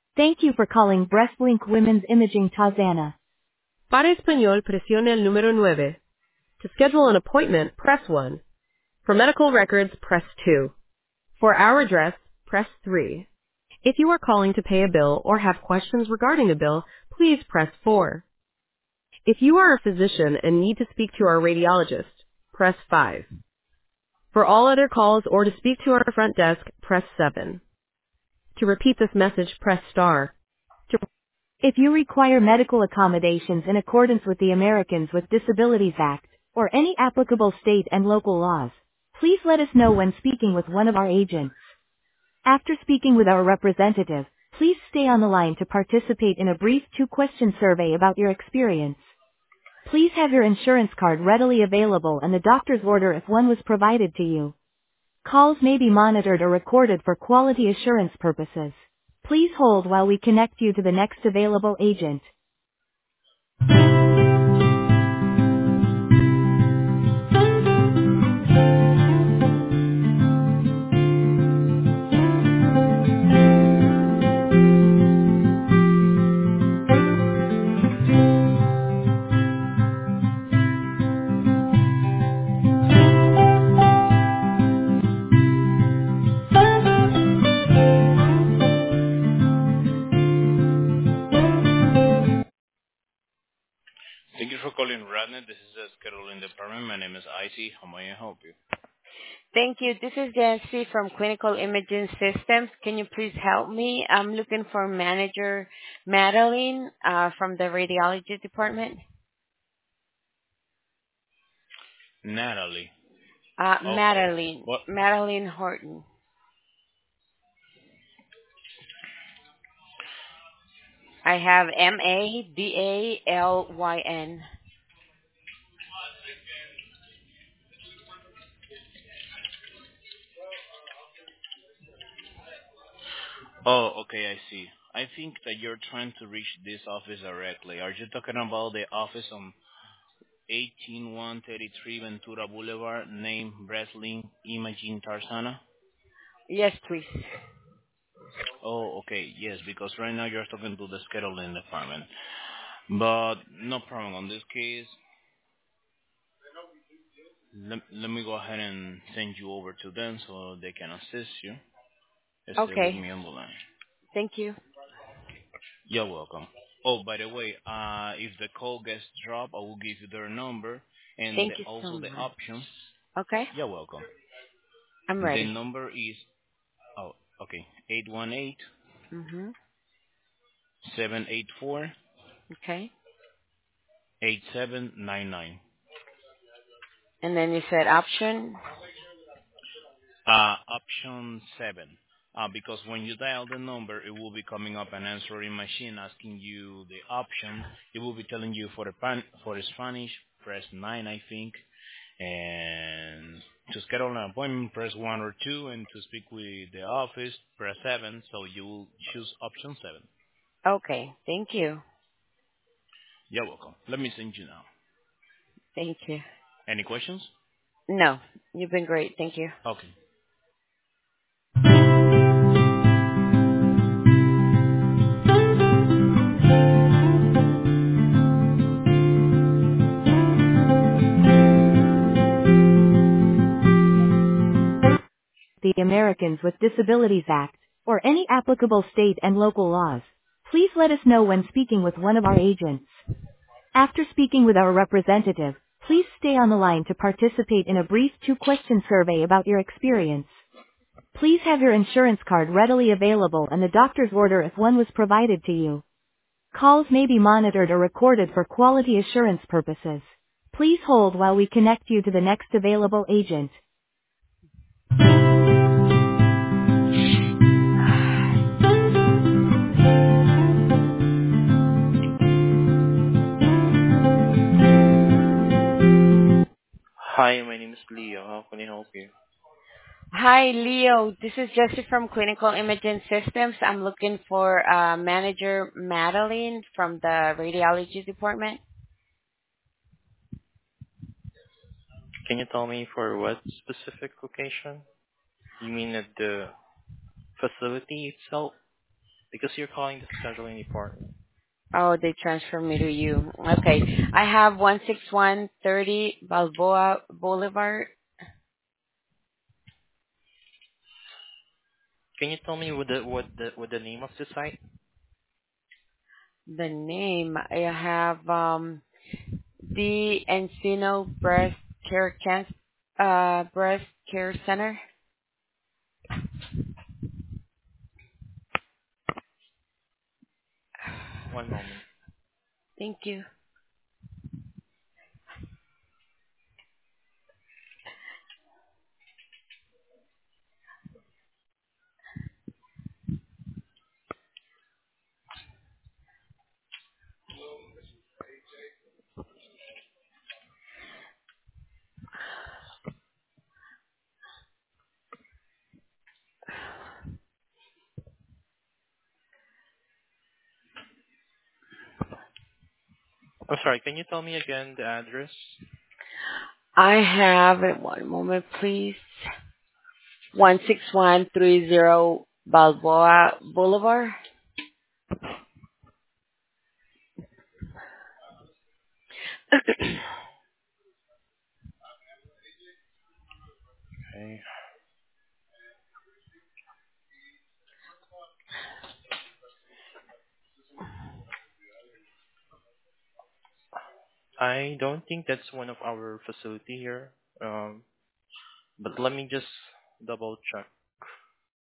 Thank you for calling Breastlink Women's Imaging Tarzana. Para español, presione el número 9. To schedule an appointment, press 1. For medical records, press 2. For our address, press 3. If you are calling to pay a bill or have questions regarding a bill, please press 4. If you are a physician and need to speak to our radiologist, press 5. For all other calls or to speak to our front desk, press 7. To repeat this message, press star. To If you require medical accommodations in accordance with the Americans with Disabilities Act, or any applicable state and local laws, please let us know when speaking with one of our agents. After speaking with our representative, please stay on the line to participate in a brief 2-question survey about your experience. Please have your insurance card readily available and the doctor's order if one was provided to you. Calls may be monitored or recorded for quality assurance purposes. Please hold while we connect you to the next available agent. Thank you for calling Radnet. This is the scheduling department. My name is Icy. How may I help you? Thank you. This is Nancy from Clinical Imaging Systems. Can you please help me? I'm looking for manager Madeline from the radiology department. Natalie. Okay. Madeline. What? Madeline Horton. I have Madalyn. Oh, okay. I see. I think that you're trying to reach this office directly. Are you talking about the office on 18133 Ventura Boulevard, named Breslin Imaging Tarzana? Yes, please. Oh, okay. Yes, because right now you're talking to the scheduling department. But no problem. On this case, let me go ahead and send you over to them so they can assist you. Stay with Okay. me on the line. Thank you. You're welcome. Oh, by the way, if the call gets dropped, I will give you their number and Thank you so also the much. option. Okay. You're welcome. I'm The ready. number is, oh, okay, 818 Mhm. 784 Okay. 8799. And then you said option. Option 7. Because when you dial the number, it will be coming up an answering machine asking you the option. It will be telling you for the Spanish, press 9, I think. And to schedule an appointment, press 1 or 2. And to speak with the office, press 7. So you will choose option 7. Okay. Thank you. You're welcome. Let me send you now. Thank you. Any questions? No, you've been great. Thank you. Okay. The Americans with Disabilities Act, or any applicable state and local laws. Please let us know when speaking with one of our agents. After speaking with our representative, please stay on the line to participate in a brief 2-question survey about your experience. Please have your insurance card readily available and the doctor's order if one was provided to you. Calls may be monitored or recorded for quality assurance purposes. Please hold while we connect you to the next available agent. Hi, my name is Leo. How can I help you? Hi, Leo. This is Jessie from Clinical Imaging Systems. I'm looking for manager Madeline from the radiology department. Can you tell me for what specific location? You mean at the facility itself? Because you're calling the scheduling department. Oh, they transfer me to you. Okay. I have 16130 Balboa Boulevard. Can you tell me what the name of the site? The name I have the Encino Breast Care Center. One moment. Thank you. I'm sorry. Can you tell me again the address? I have it. One moment, please. 16130 Balboa Boulevard. Okay. I don't think that's one of our facility here. But let me just double check.